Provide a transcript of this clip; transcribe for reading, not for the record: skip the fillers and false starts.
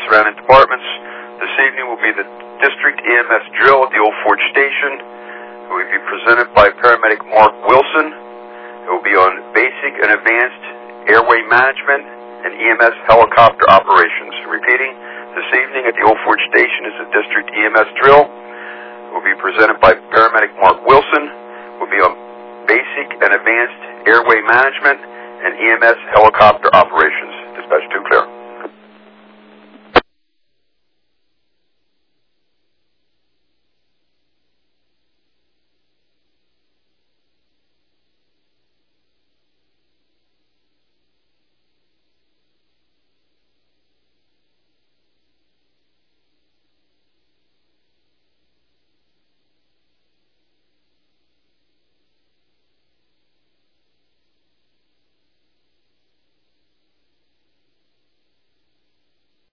surrounding departments. This evening will be the District EMS drill at the Old Forge Station. It will be presented by paramedic Mark Wilson. It will be on basic and advanced airway management and EMS helicopter operations. Repeating, this evening at the Old Forge Station is the District EMS drill. It will be presented by paramedic Mark Wilson. It will be on basic and advanced airway management and EMS helicopter operations. Dispatch 2 clear.